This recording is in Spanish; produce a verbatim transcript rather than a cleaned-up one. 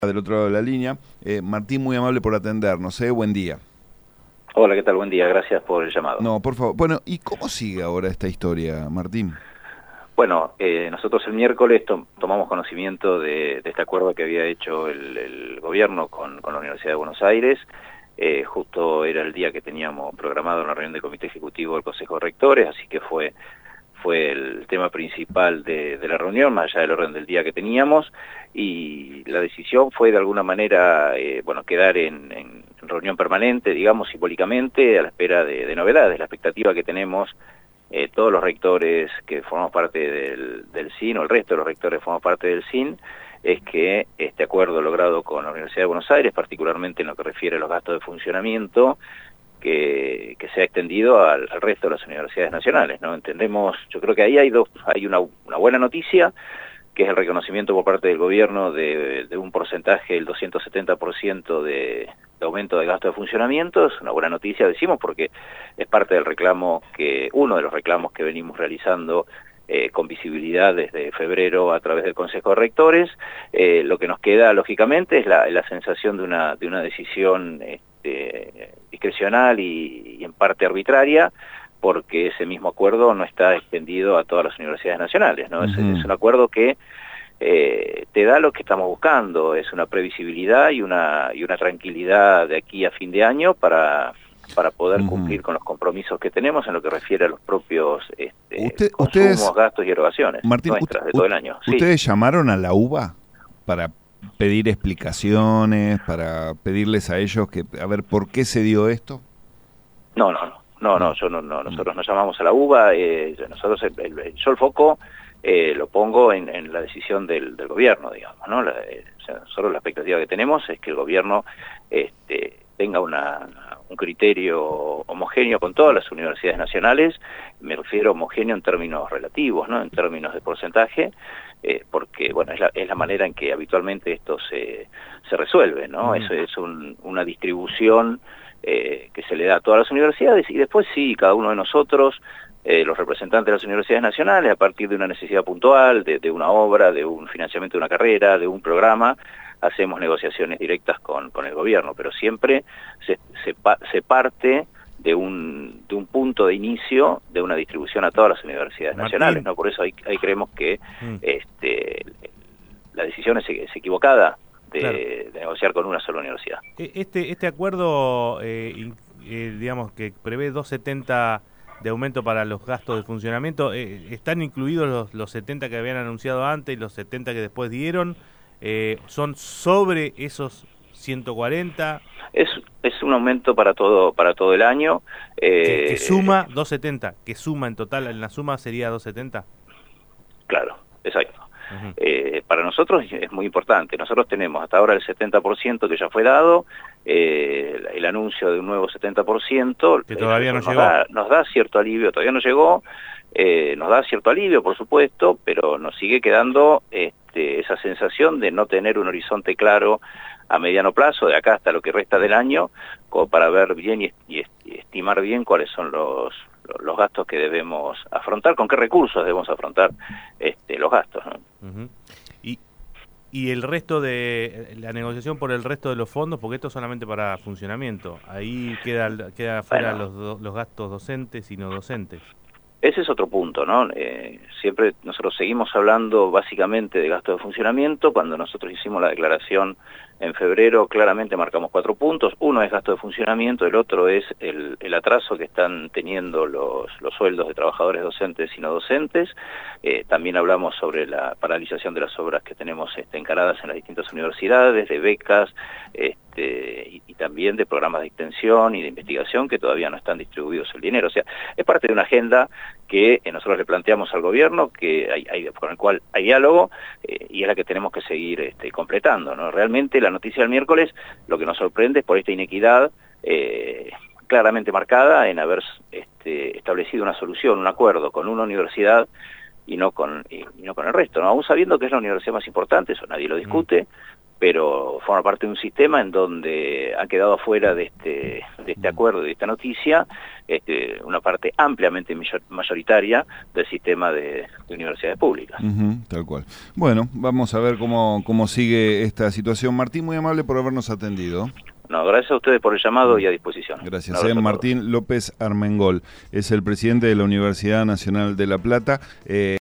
Del otro lado de la línea. Eh, Martín, muy amable por atendernos, ¿eh? Buen día. Hola, ¿qué tal? Buen día, gracias por el llamado. No, por favor. Bueno, ¿y cómo sigue ahora esta historia, Martín? Bueno, eh, nosotros el miércoles to tomamos conocimiento de, de este acuerdo que había hecho el, el gobierno con, con la Universidad de Buenos Aires. Eh, justo era el día que teníamos programado una reunión del Comité Ejecutivo del Consejo de Rectores, así que fue fue el tema principal de, de la reunión, más allá del orden del día que teníamos, y la decisión fue de alguna manera, eh, bueno, quedar en, en reunión permanente, digamos, simbólicamente, a la espera de, de novedades. La expectativa que tenemos eh, todos los rectores que formamos parte del, del S I N, o el resto de los rectores que formamos parte del S I N, es que este acuerdo logrado con la Universidad de Buenos Aires, particularmente en lo que refiere a los gastos de funcionamiento, Que, que se ha extendido al, al resto de las universidades nacionales, ¿no? Entendemos, yo creo que ahí hay dos, hay una, una buena noticia, que es el reconocimiento por parte del gobierno de, de un porcentaje, el doscientos setenta por ciento de, de aumento de gasto de funcionamiento. Es una buena noticia, decimos, porque es parte del reclamo que, uno de los reclamos que venimos realizando eh, con visibilidad desde febrero a través del Consejo de Rectores. Eh, lo que nos queda, lógicamente, es la, la sensación de una, de una decisión este, discrecional y, y en parte arbitraria, porque ese mismo acuerdo no está extendido a todas las universidades nacionales, ¿no? Uh-huh. es, es un acuerdo que eh, te da lo que estamos buscando, es una previsibilidad y una, y una tranquilidad de aquí a fin de año para, para poder uh-huh. cumplir con los compromisos que tenemos en lo que refiere a los propios este, Usted, consumos, ustedes, gastos y erogaciones Martín, nuestras usted, de todo el año. ¿Ustedes sí. llamaron a la U B A para pedir explicaciones, para pedirles a ellos que, a ver, por qué se dio esto? No, no, no. No, no, yo no, no, nosotros nos llamamos a la U B A, eh, nosotros el, el, yo el foco eh, lo pongo en, en la decisión del, del gobierno, digamos, ¿no? La, eh, o sea, nosotros la expectativa que tenemos es que el gobierno este, tenga una, un criterio homogéneo con todas las universidades nacionales. Me refiero homogéneo en términos relativos, ¿no? En términos de porcentaje, eh, porque, bueno, es la, es la manera en que habitualmente esto se, se resuelve, ¿no? Mm. Eso es un, una distribución Eh, que se le da a todas las universidades, y después sí, cada uno de nosotros, eh, los representantes de las universidades nacionales, a partir de una necesidad puntual, de, de una obra, de un financiamiento de una carrera, de un programa, hacemos negociaciones directas con, con el gobierno, pero siempre se, se, se parte de un, de un punto de inicio de una distribución a todas las universidades Martín. nacionales, ¿no? Por eso ahí, ahí creemos que mm. este, la decisión es, es equivocada. De, claro. de negociar con una sola universidad. Este este acuerdo, eh, eh, digamos, que prevé dos setenta de aumento para los gastos de funcionamiento, eh, ¿están incluidos los, los setenta que habían anunciado antes y los setenta que después dieron? Eh, ¿Son sobre esos ciento cuarenta? Es es un aumento para todo para todo el año. Eh, que, que suma doscientos setenta, que suma en total, en la suma sería doscientos setenta. Claro, exacto. Uh-huh. Eh, para nosotros es muy importante. Nosotros tenemos hasta ahora el setenta por ciento que ya fue dado, eh, el, el anuncio de un nuevo setenta por ciento que todavía eh, no nos llegó. Da, nos da cierto alivio, todavía no llegó, eh, nos da cierto alivio, por supuesto, pero nos sigue quedando este, esa sensación de no tener un horizonte claro a mediano plazo, de acá hasta lo que resta del año, como para ver bien y, y, y estimar bien cuáles son los los gastos que debemos afrontar, con qué recursos debemos afrontar este, los gastos, ¿no? Uh-huh. y, y el resto de la negociación por el resto de los fondos, porque esto es solamente para funcionamiento, ahí queda queda fuera bueno, los, los gastos docentes y no docentes. Ese es otro punto, ¿no? Eh, siempre nosotros seguimos hablando básicamente de gasto de funcionamiento. Cuando nosotros hicimos la declaración en febrero, claramente marcamos cuatro puntos. Uno es gasto de funcionamiento, el otro es el, el atraso que están teniendo los, los sueldos de trabajadores docentes y no docentes. Eh, también hablamos sobre la paralización de las obras que tenemos este, encaradas en las distintas universidades, de becas, este, y, y también de programas de extensión y de investigación que todavía no están distribuidos el dinero. O sea, es parte de una agenda que eh, nosotros le planteamos al gobierno, que hay, hay, con el cual hay diálogo, eh, y es la que tenemos que seguir este, completando, ¿no? Realmente la noticia del miércoles lo que nos sorprende es por esta inequidad eh, claramente marcada en haber este, establecido una solución, un acuerdo con una universidad y no con y, y no con el resto, ¿no? Aún sabiendo que es la universidad más importante, eso nadie lo discute, pero forma parte de un sistema en donde ha quedado afuera de este, de este acuerdo, de esta noticia, este, una parte ampliamente mayoritaria del sistema de, de universidades públicas. Uh-huh, tal cual. Bueno, vamos a ver cómo, cómo sigue esta situación. Martín, muy amable por habernos atendido. No, gracias a ustedes por el llamado y a disposición. Gracias. Eh, Martín López Armengol es el presidente de la Universidad Nacional de La Plata. Eh,